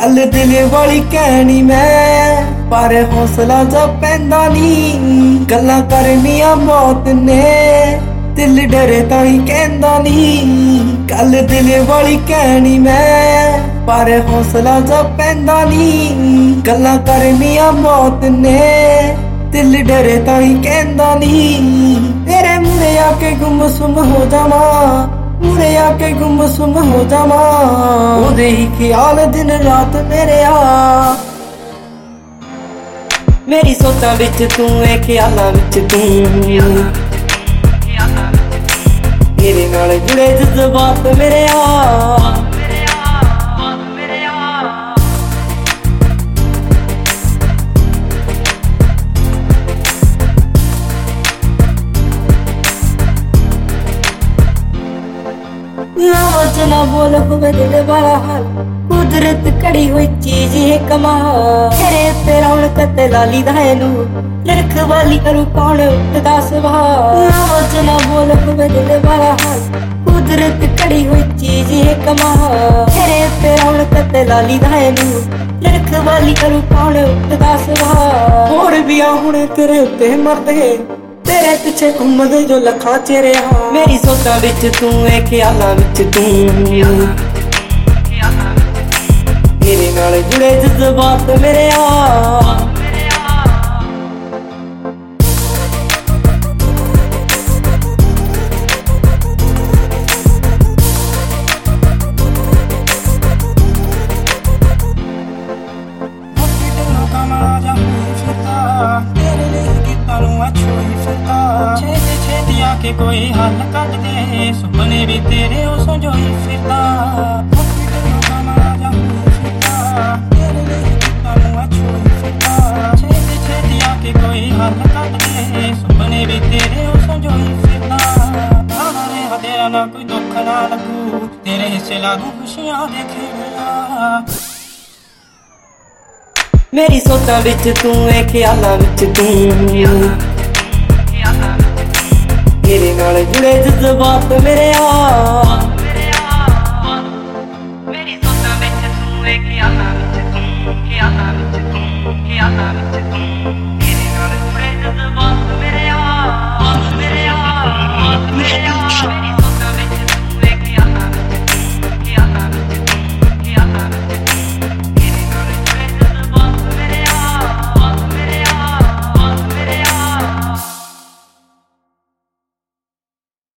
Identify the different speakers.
Speaker 1: गल दिल वाली कहनी मैं पर हौसला जा पैंदा नी गल्लां करनियां मौत ने दिल डरे ताई कहंदा नी गल दिल वाली कहनी मैं पर हौसला जा पैंदा नी गल्लां करनियां मौत ने दिल डरे ताई कहंदा नी तेरे मुरे आके गुमसुम हो जावा मुरे आके गुमसुम हो जावा ओदे ही ख्याल दिन रात मेरे आ मेरी सोचां विच तू है ख्यालां विच तू तेरे नाल जुड़े जज्बात मेरे आ ना बोल हुए दिल वाला हाल कुदरत कड़ी हुई चीज है कमाल तेरे ते रौनक ते लाली दा नूर लड़क वाली करू कौन उठदा सवाल ना बोल हुए दिल वाला हाल कुदरत कड़ी हुई चीज है कमाल तेरे ते रौनक ते लाली दा नूर लड़क वाली करू कौन उठदा सवाल होर भी हुण तेरे उत्ते मरदे तेरे पिछे घूमदे जो लखां चेहरे मेरी सोचां विच तू है ख्यालां विच तू तेरे नाल जुड़े जज्बात मेरे आ
Speaker 2: के कोई हल कट दे सुपने भी तेरे उसों जो ही फिरदा छेती छेती आके कोई हल कट दे सुपने भी तेरे उसों जो ही फिरदा तेरा ना कोई दुख ना लगू तेरे हिस्से लागू खुशियां देखे
Speaker 1: मेरी सोचां विच तू है ख्यालां विच तू तेरे नाल जुड़े जज्बात मेरे आ मेरी सोचां विच तू है ख्यालां विच तू